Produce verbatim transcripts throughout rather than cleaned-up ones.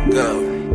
go.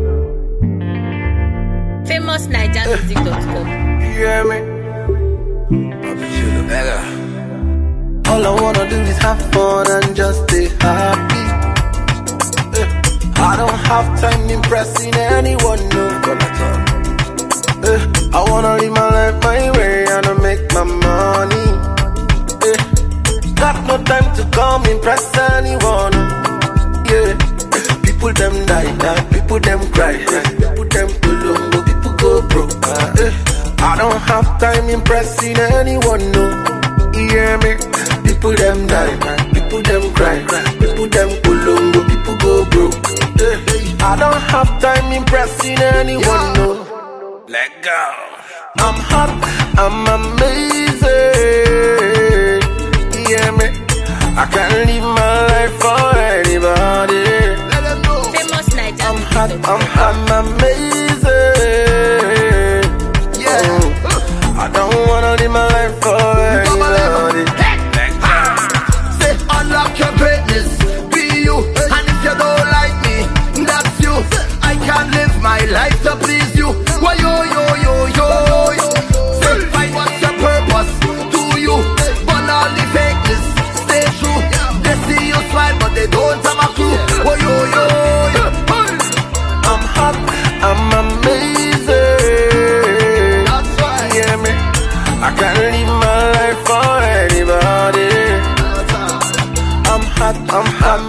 famous naija music dot com. You hear me? Papa Chilla, nigga. All I wanna do is have fun and just stay happy. Eh, I don't have time impressing anyone, no. Eh, I wanna live my life my way and I make my money. Eh, got no time to come impress anyone. Yeah, people them die, die, people them cry, yeah. People them go, people go broke. Eh, I don't have time impressing anyone, no. You hear me? People them die, people them cry, people them go, people go broke. Eh, I don't have time impressing anyone, no. Let go. I'm hot, I'm amazing. You hear me? I can't live my life for anybody. Let them know. Famous naija I'm music hot, dot com. I'm, I'm amazing. Yeah, oh, I don't wanna live my life for anybody. Say unlock your greatness, be you. And if you don't like me, that's you. I can't live my life to please you. Why yo yo yo yo yo? Say find what's your purpose, do you? But all the fakeness, stay true. They see you smile, but they don't have a clue. Why yo yo yo? I'm hot, I'm amazing. That's right. You hear me? I can't live my life for anybody. I'm hot, I'm, I'm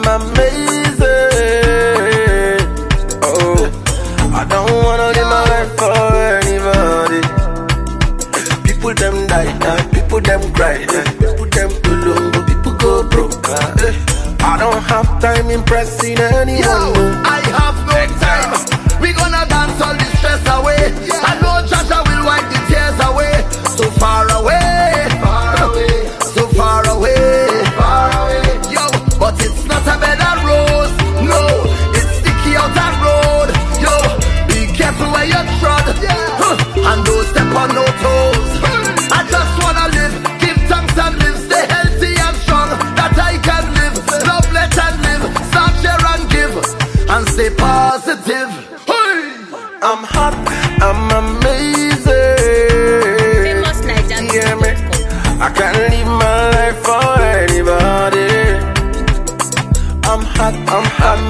amazing. Oh, I don't wanna live my life for anybody. People them die, die, people them cry, yeah. People them go low, people go broke. Eh, I don't have time impressing anyone. Yo, No. I have no time. We gonna dance all the stress away. I know Jaja will wipe the tears away. So far away, far away, so far away, far away. Yo, but it's not a bed of rose. No, it's sticky out that road. Yo, be careful where you trod. Huh, and don't step on no toes. I just wanna live, give thanks and live, stay healthy and strong. That I can live, love, let and live, start, share and give, and stay positive. Hey! I'm hot, I'm amazing. famous naija You hear music me? dot com. I can't live my life for anybody. I'm hot, I'm, I'm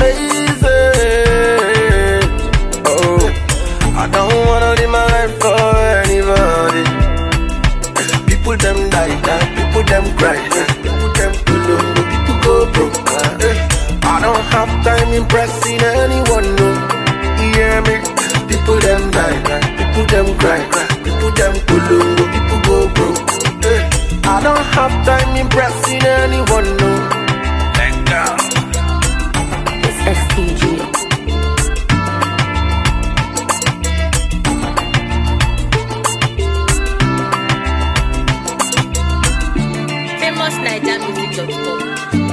amazing. Oh, I don't wanna live my life for anybody. People them die, die, people them cry, yeah. People them go low, people go broke. Eh, I don't have time impressing anyone, no. You hear me? People them die, die, people them cry, people them go low, people go broke. Eh, I don't have time impressing anyone, no. Let go. It's S T G. famous naija music dot com.